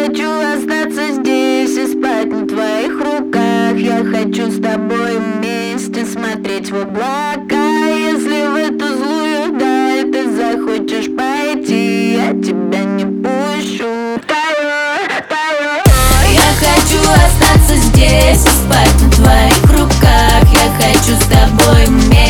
хочу остаться здесь и спать на твоих руках. Я хочу с тобой вместе смотреть в облака. Если в эту злую даль ты захочешь пойти, я тебя не пущу. Я хочу остаться здесь и спать на твоих руках. Я хочу с тобой вместе